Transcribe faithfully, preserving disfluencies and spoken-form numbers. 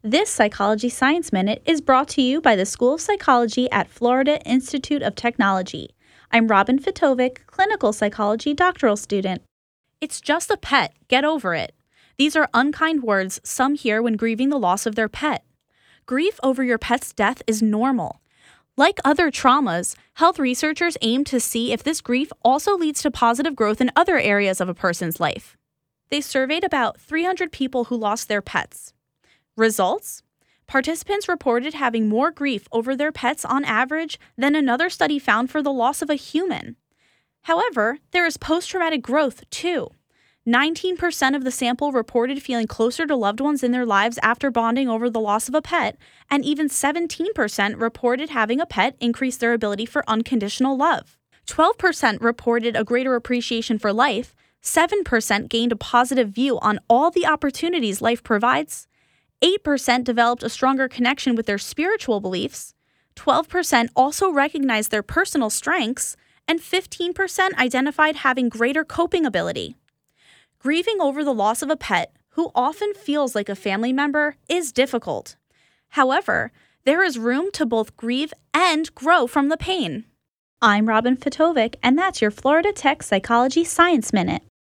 This Psychology Science Minute is brought to you by the School of Psychology at Florida Institute of Technology. I'm Robin Fitovic, clinical psychology doctoral student. It's just a pet. Get over it. These are unkind words some hear when grieving the loss of their pet. Grief over your pet's death is normal. Like other traumas, health researchers aim to see if this grief also leads to positive growth in other areas of a person's life. They surveyed about three hundred people who lost their pets. Results? Participants reported having more grief over their pets on average than another study found for the loss of a human. However, there is post-traumatic growth, too. nineteen percent of the sample reported feeling closer to loved ones in their lives after bonding over the loss of a pet, and even seventeen percent reported having a pet increase their ability for unconditional love. twelve percent reported a greater appreciation for life, seven percent gained a positive view on all the opportunities life provides, eight percent developed a stronger connection with their spiritual beliefs, twelve percent also recognized their personal strengths, and fifteen percent identified having greater coping ability. Grieving over the loss of a pet, who often feels like a family member, is difficult. However, there is room to both grieve and grow from the pain. I'm Robin Fitovic, and that's your Florida Tech Psychology Science Minute.